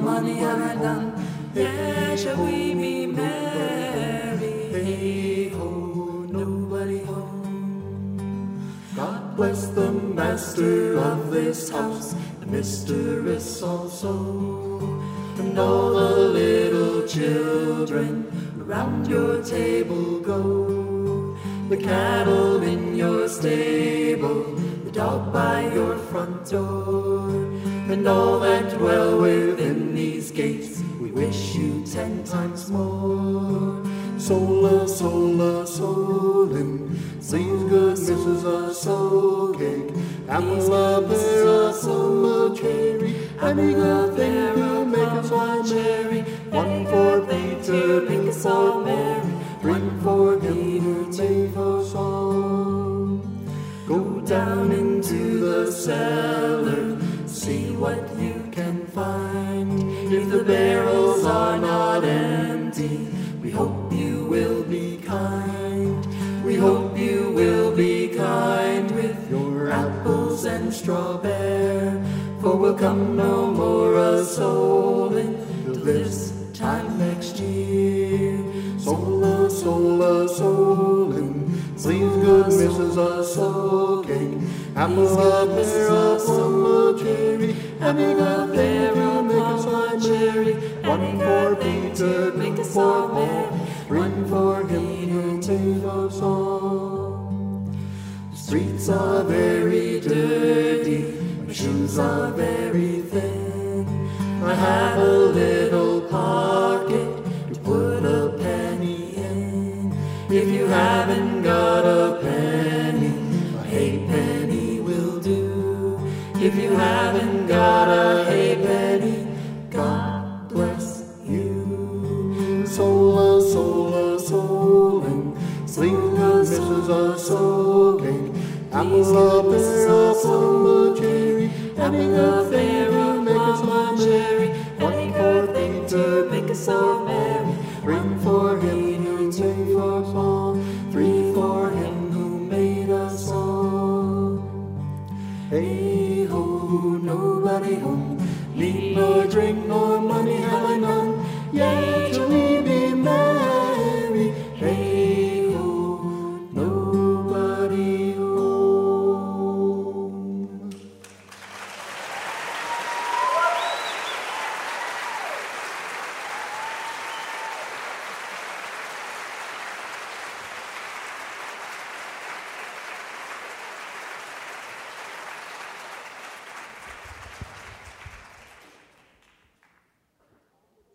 money have I done? Yeah, shall we be merry? Hey ho, nobody home. God bless the master of this house, the mistress also, and all the little children around your table go. The cattle in your stable, the dog by your front door, and all that dwell within these gates, we wish you 10 times more. Sola, sola, solin, please good Mrs. A soul cake, apple a pear, a plum a cherry, any good thing to make us all merry. One for Peter, make us all merry, bring for him who made us all. Go down into the cellar, see what you can find. If the barrels are not empty, we hope you will be kind. We hope you will be kind with your apples and strawberry, for we'll come no more a-soulin' till this time next year. Sola, sola, solin', please good Mrs. A soul cake, apple a pear, a plum a cherry, having a fairy, make us all merry. One for Peter, make us all merry, bring for him who made us all. The streets are very dirty, my shoes are very thin. I have a little pocket to put a penny in. If you haven't got a penny, a halfpenny will do. If you haven't got a halfpenny, God bless you. Sola, sola, solin', sleep good Mrs. A soul cake, apple